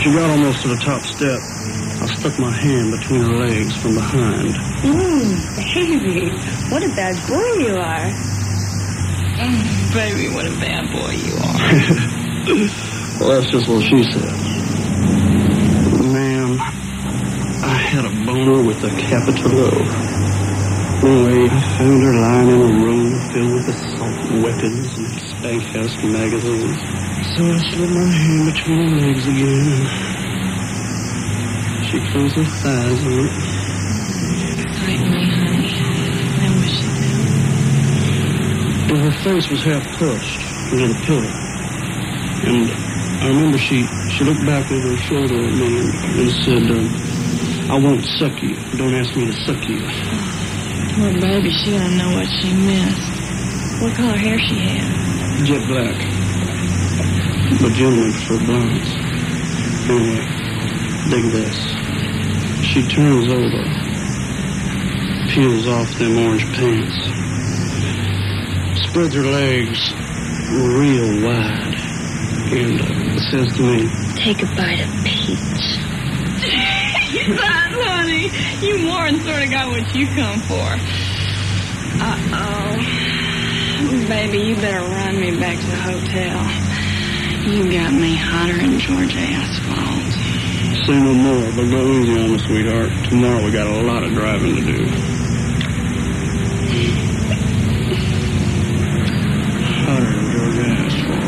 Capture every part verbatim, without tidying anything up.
she got almost to the top step, I stuck my hand between her legs from behind. Mmm, baby, what a bad boy you are. Mm, baby, what a bad boy you are. Well, that's just what she said. Ma'am, I had a boner with a capital O. Anyway, I found her lying in a room filled with assault weapons and spank house magazines. So I slid my hand between her legs again. She closed her thighs on it. Excite me, honey. I wish you did. Well, her face was half pushed into the pillow. And I remember she, she looked back over her shoulder at me and, and said, uh, I won't suck you. Don't ask me to suck you. Poor baby, she don't know what she missed. What color hair she had? Jet black. But gentlemen prefer blondes. Anyway, dig this. She turns over, peels off them orange pants, spreads her legs real wide, and uh, says to me, Take a bite of peach. Yes, honey. You more than sort of got what you come for. Uh-oh. Baby, you better run me back to the hotel. You got me hotter than Georgia asphalt. Say no more, but go easy on me, sweetheart. Tomorrow we got a lot of driving to do. Hotter than Georgia asphalt.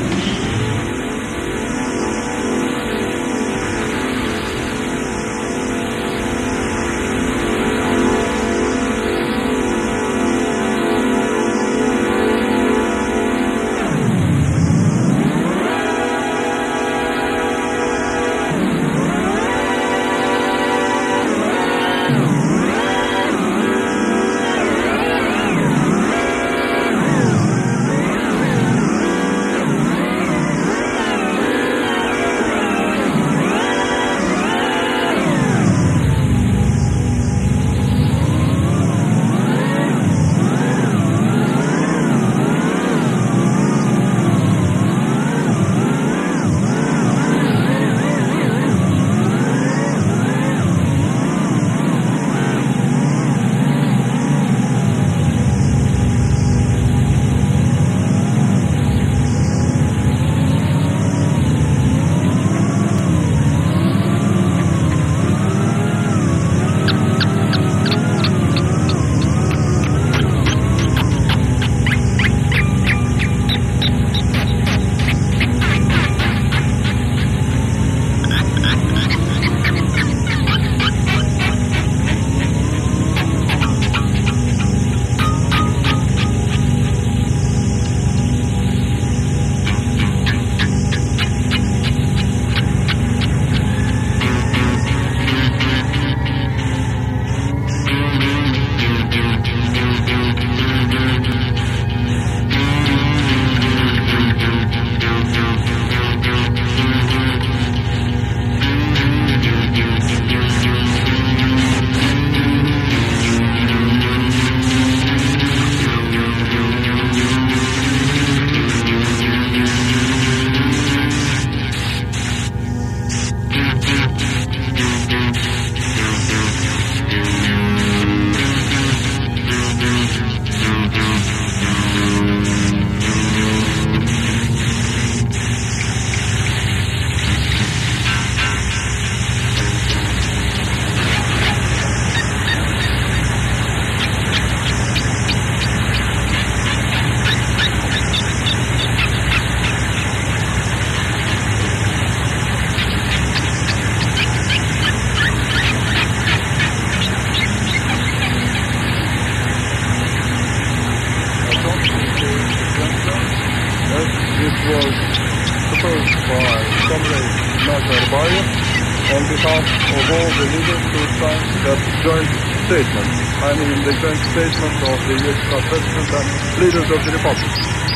On behalf of all the leaders who signed that joint statement, I mean the joint statement of the U S President and leaders of the Republic.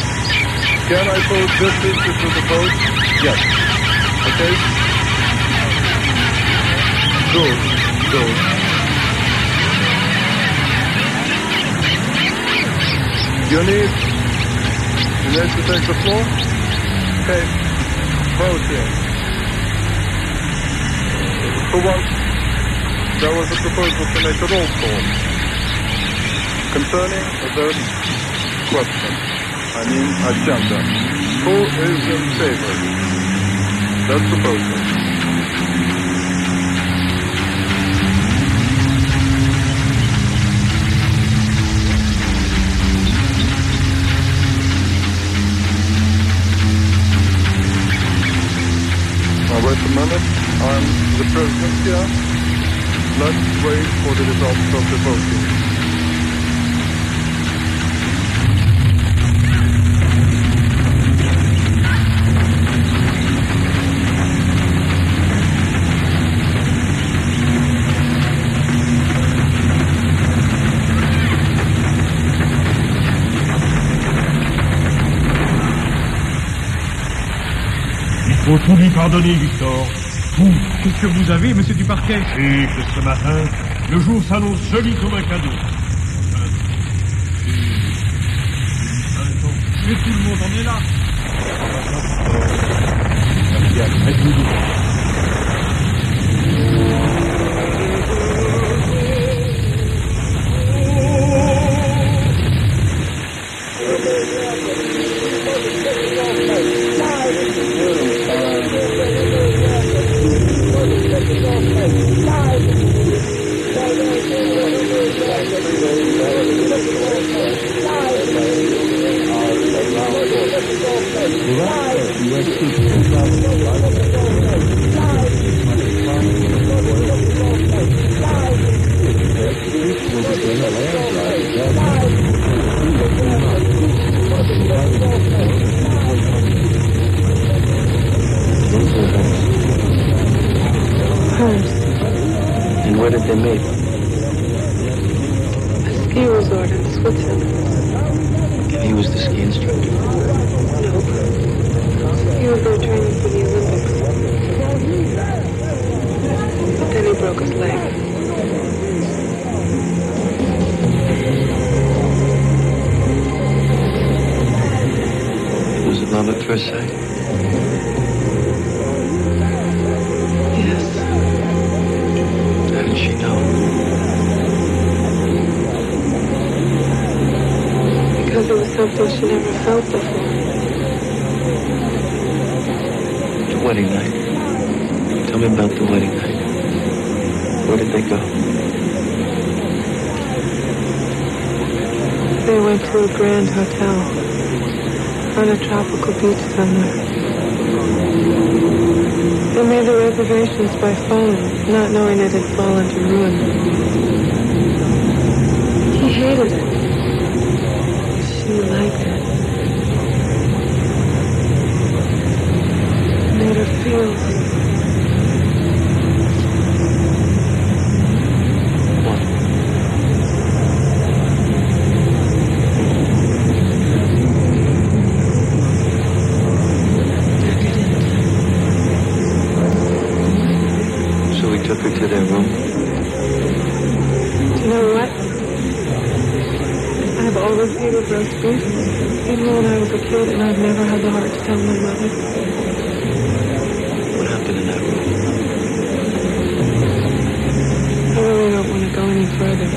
Can I pose this issue to the vote? Yes. Okay? Good. Good. You need, you need to take the floor? Okay. Vote here. For once, there was a proposal to make a roll call concerning the question. I mean, agenda. Who is in favor? That proposal. Now wait a minute. I'm the president here. Let's wait for the results of the voting. Il faut tout lui pardonner, Victor. Tout. Qu'est-ce que vous avez, monsieur du parquet? Et que ce matin, le jour s'annonce joli comme un cadeau. Mais tout le monde en est là. And where did they meet? A ski resort in Switzerland. And he was the ski instructor? Nope. He was there training for the Olympics. But then he broke his leg. Was it love at first sight? Yes. How did she know? Because it was something she never felt before. The wedding night. Tell me about the wedding night. Where did they go? They went to a grand hotel on a tropical beach somewhere. They made the reservations by phone, not knowing it had fallen to ruin. He hated it. She liked it. It made her feel. What? So we took her to their room. You know what? I've always hated roast beef, even when I was a kid, and I've never had the heart to tell my mother. What happened in that room? I really don't want to go any further.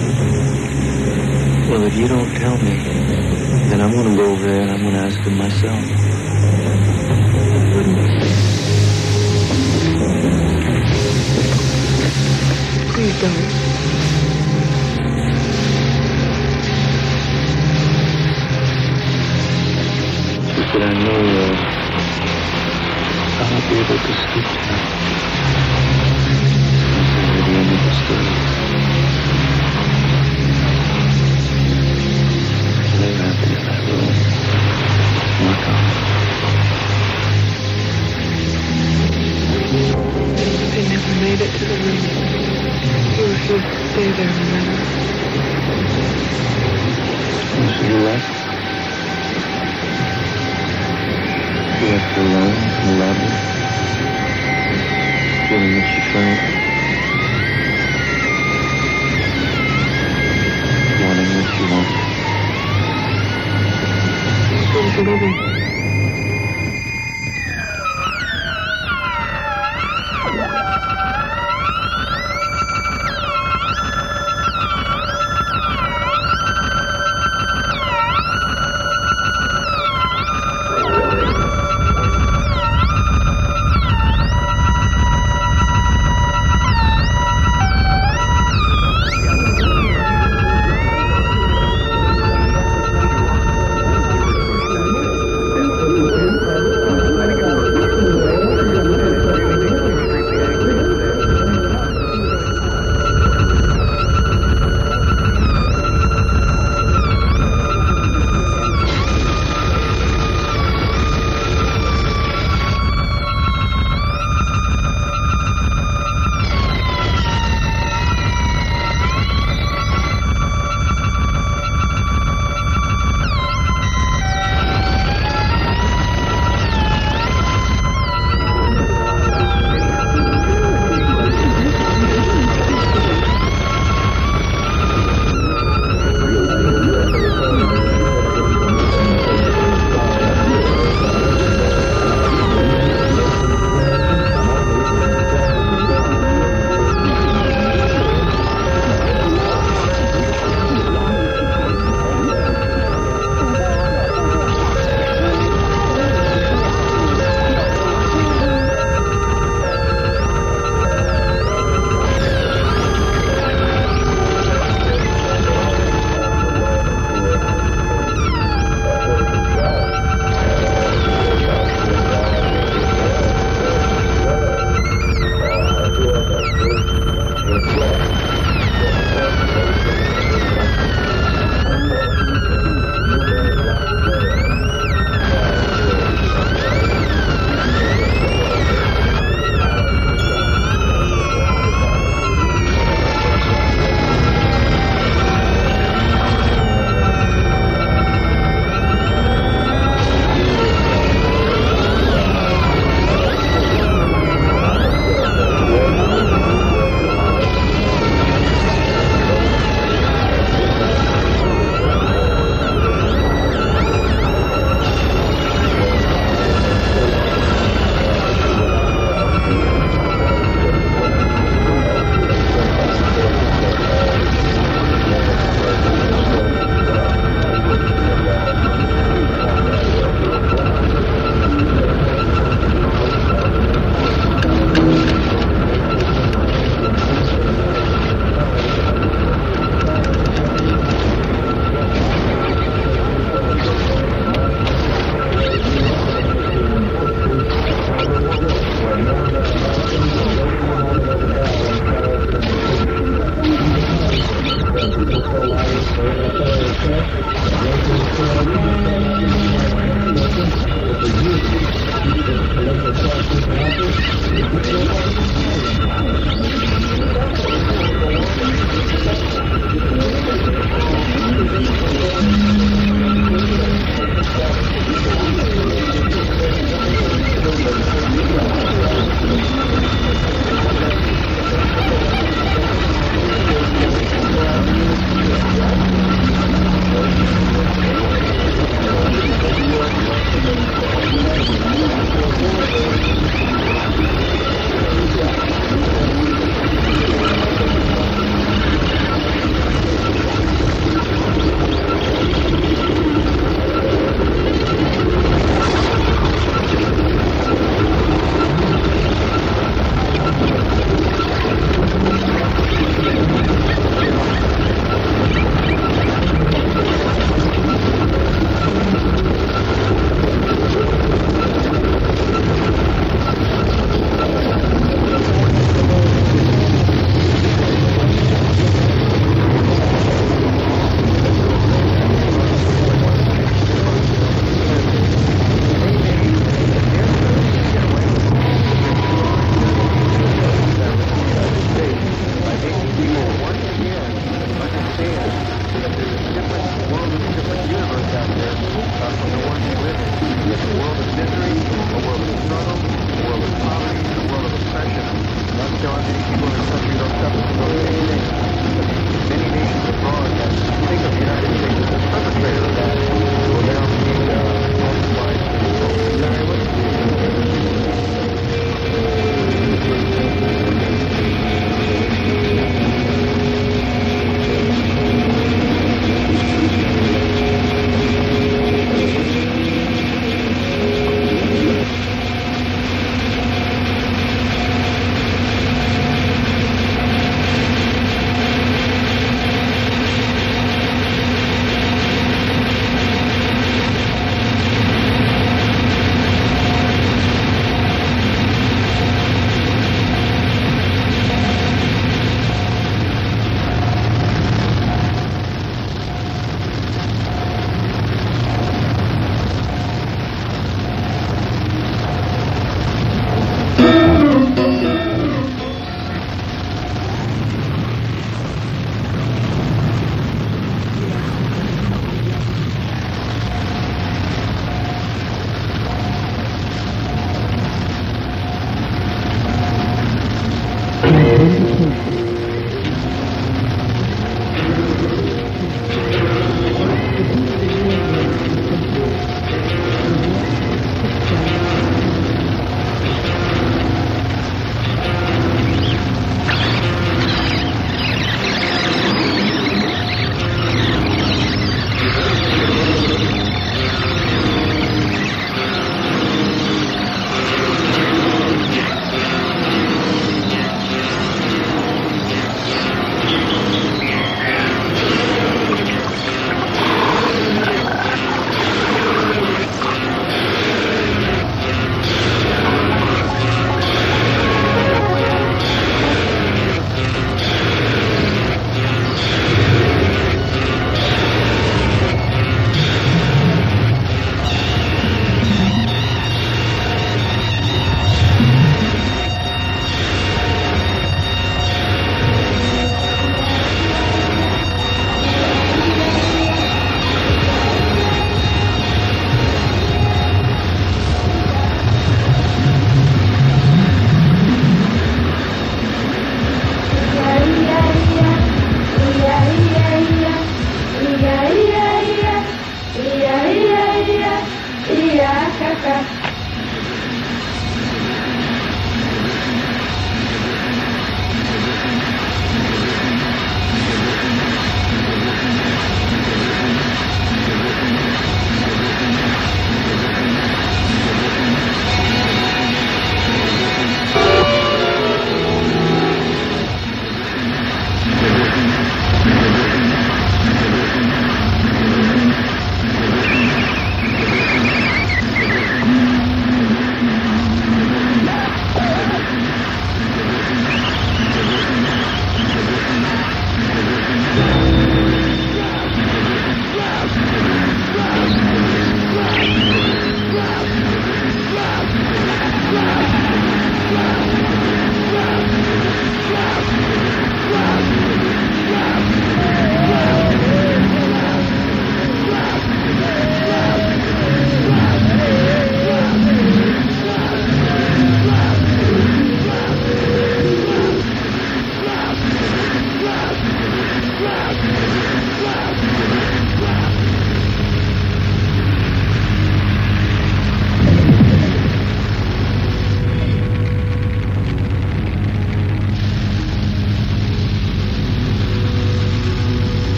Well, if you don't tell me, then I'm going to go over there and I'm going to ask him myself. I wouldn't. Please don't. But I know uh, I'll be able to sleep tonight. That's the end of the story. Lay wrapped in that room. Look up. They never made it to the room. He refused to stay there, remember? So you left? You left her alone in the lobby? Feeling what she felt? Wanting what she wanted? She was living.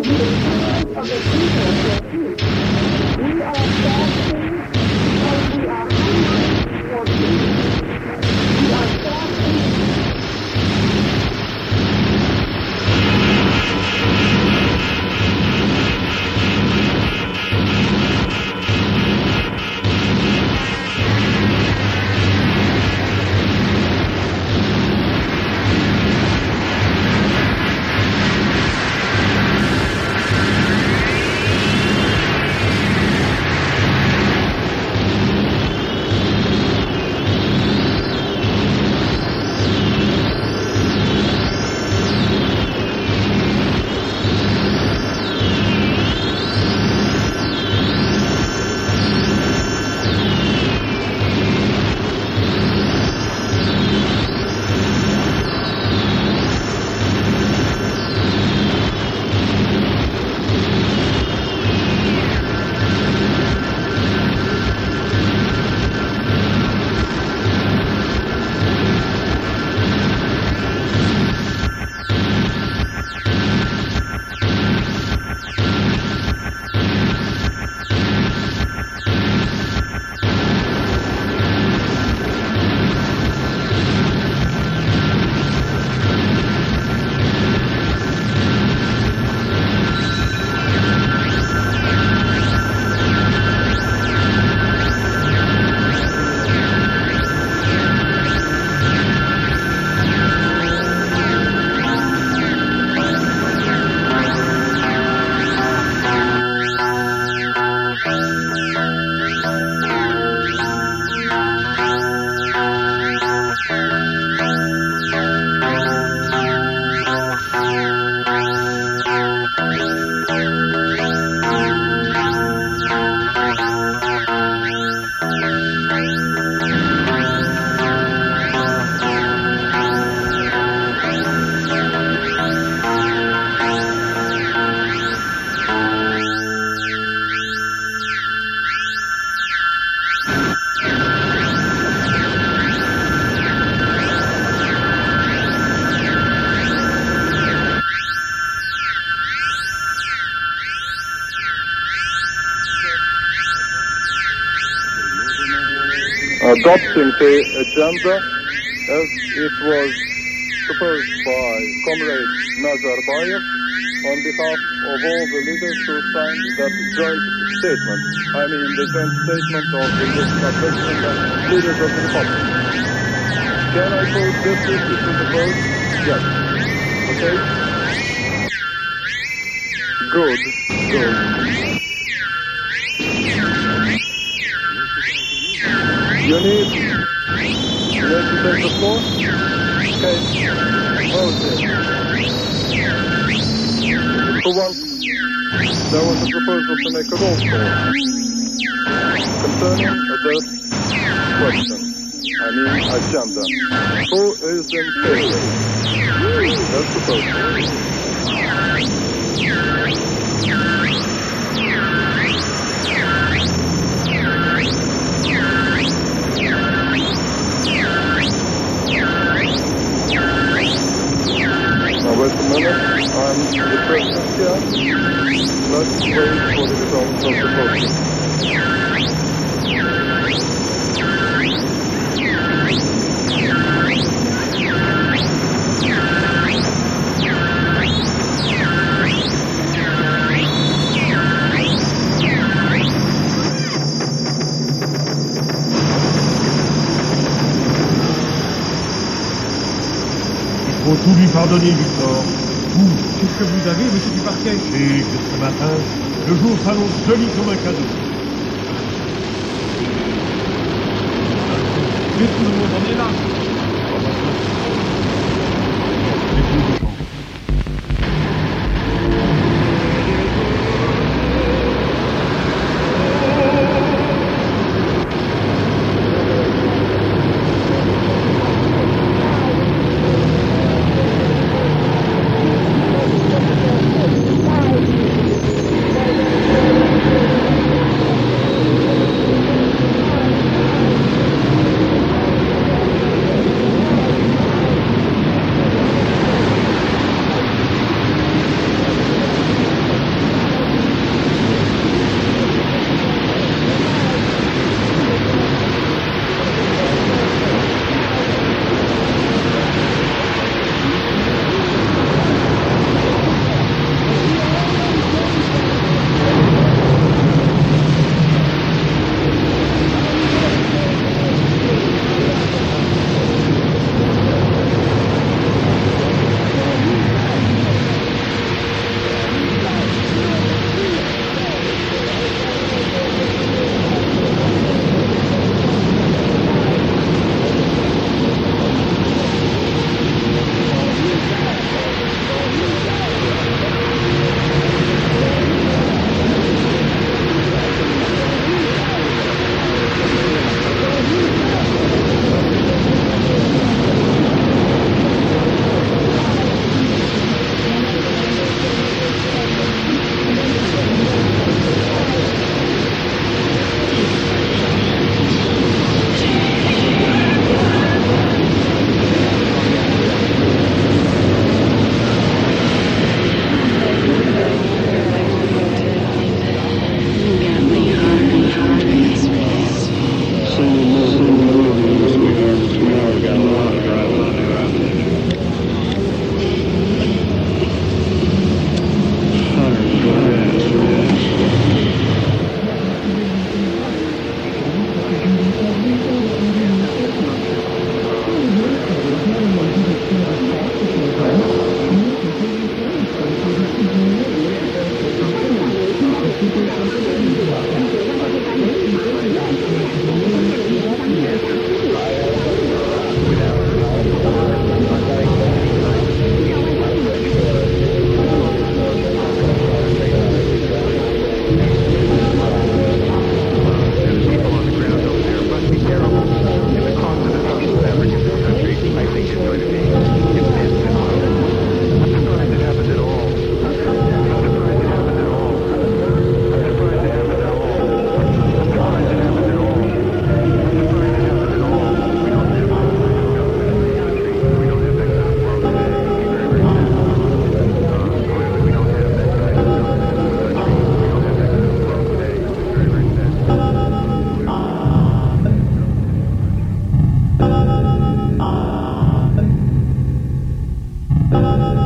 adopting the agenda as it was proposed by Comrade Nazarbayev on behalf of all the leaders who signed that joint statement. I mean the joint statement of the Yekka President and leaders of the Republic. Can I put this issue to the vote? Yes. Okay? Good. Good. You need, you need to take the floor? Okay. Okay. For once, there was a proposal to make a roll call concerning this question. I mean, agenda. Who is in favor? That's proposal. Now wait a minute, I'm the president here. Let's wait for the results of the voting. Il faut tout lui pardonner, Victor. Vous, qu'est-ce que vous avez, monsieur Duparquet? Et que ce matin, le jour s'annonce joli comme un cadeau. Mais tout le monde en est là. Thank you.